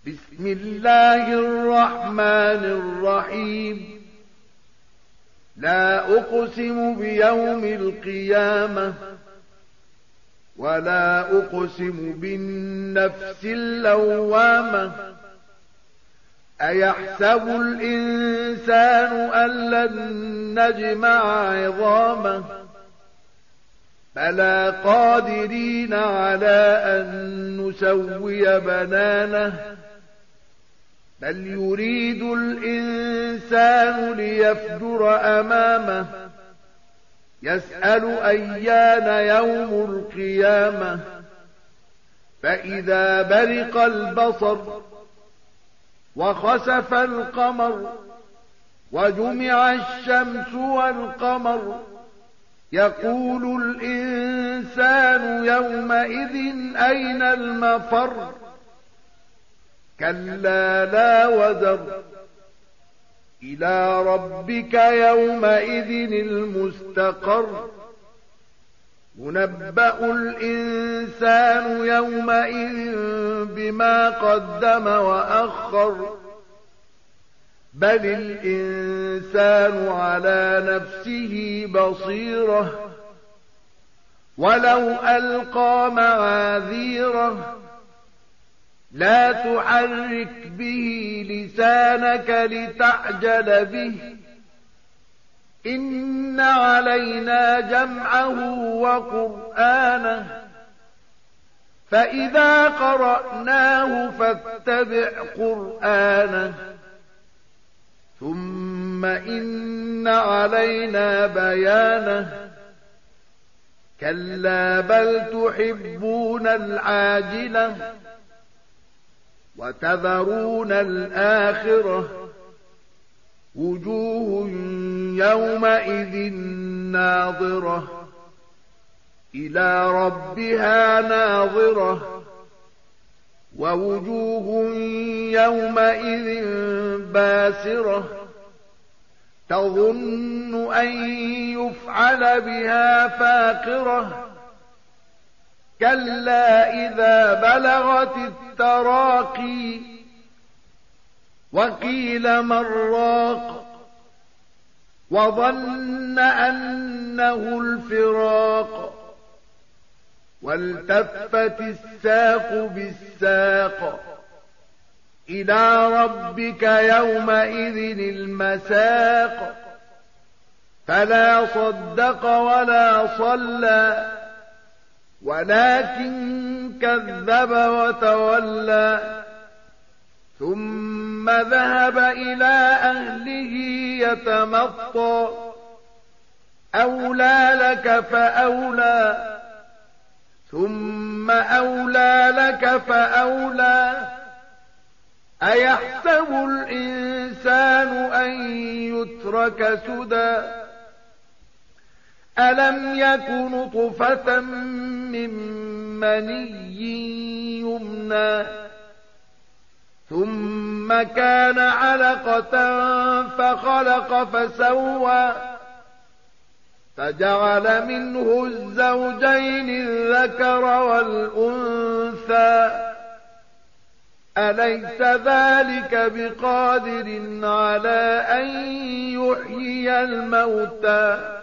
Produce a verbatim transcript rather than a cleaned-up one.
بسم الله الرحمن الرحيم. لا أقسم بيوم القيامة ولا أقسم بالنفس اللوامة. أيحسب الإنسان أن لن نجمع عظامه بلى قادرين على أن نسوي بنانه بل يريد الإنسان ليفجر أمامه يسأل أيان يوم القيامة فإذا برق البصر وخسف القمر وجمع الشمس والقمر يقول الإنسان يومئذ أين المفر كلا لا وزر إلى ربك يومئذ المستقر ينبأ الإنسان يومئذ بما قدم وأخر بل الإنسان على نفسه بصيرة ولو ألقى معاذيره لا تحرك به لسانك لتعجل به إن علينا جمعه وقرآنه فإذا قرأناه فاتبع قرآنه ثم إن علينا بيانه كلا بل تحبون العاجلة وتذرون الآخرة وجوه يومئذ ناظرة إلى ربها ناظرة ووجوه يومئذ باسرة تظن أن يفعل بها فاقرة كلا إذا بلغت التراقي وقيل من راق وظن أنه الفراق والتفت الساق بالساق إلى ربك يومئذ المساق فلا صدق ولا صلى ولكن كذب وتولى ثم ذهب إلى أهله يتمطى أولى لك فأولى ثم أولى لك فأولى أيحسب الإنسان أن يترك سدى ألم يك نطفة من مني يمنى ثم كان علقة فخلق فسوى فجعل منه الزوجين الذكر والأنثى أليس ذلك بقادر على أن يحيي الموتى